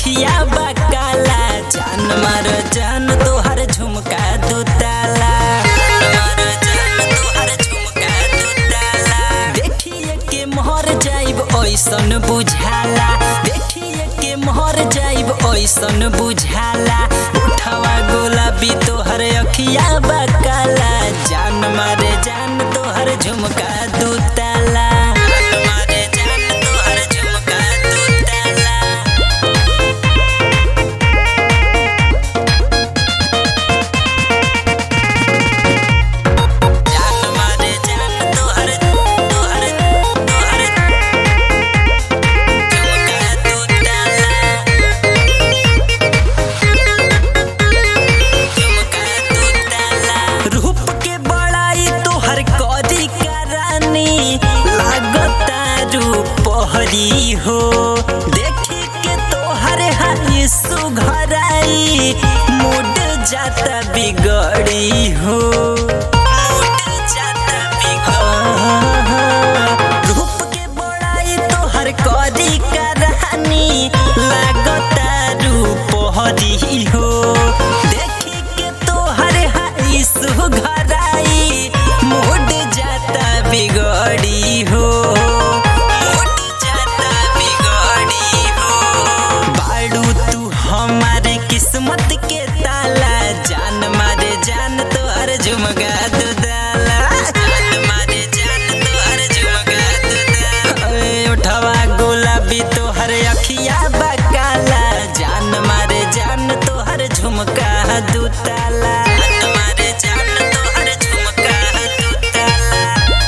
अखिया बकाला जान मार जान तोहर झुमका दू ताला देखिए के मोहर जाइब ऐसन बुझाला देखिए के मोहर जाइब ऐसन बुझाला उठावा गुलाबी तोहर अखिया बकाला जान मारे जान तोहर झुमका दू ताला हो देखी के तोहर हाई सुघराई मूड जाता बिगड़ी हो रूप के बड़ाई तोहर करी का रानी लागता रूप हरी हो देखी के तोहर हाई सुघराई मूड जाता बिगड़ी हो किस्मत के ताला जान मारे जान तोहर झुमका दू ताला जान मारे जान तोहर झुमका दू ताला उठावा गुलाबी तोहर अखिया बकाला जान मारे जान तोहर झुमका दू ताला जान मारे जान तोहर झुमका दू ताला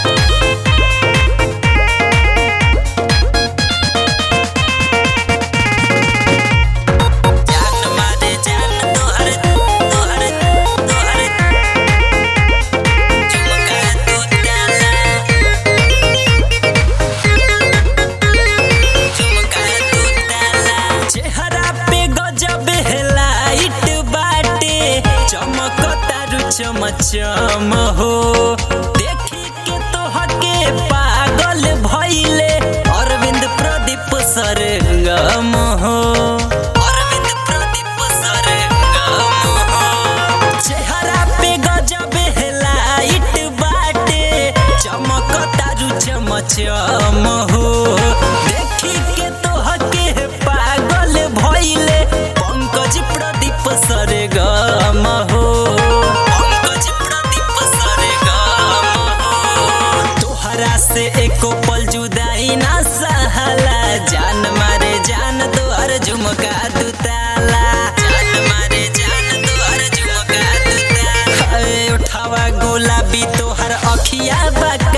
चम हो देखी के तोहके पागल भइले अरविंद प्रदीप सरगम हो अरविंद प्रदीप सरगम हो चेहरा पे गजब लाइट बाटे चमकता चम हो देखी के तोहके पागल भइले पंकज प्रदीप सरगम हो से एको पल जुदाई ना सहला जान मारे जान तोहर झुमका दू ताला जान मारे जान तोहर झुमका दू ताला उठावा गुलाबी तोहर अखिया बका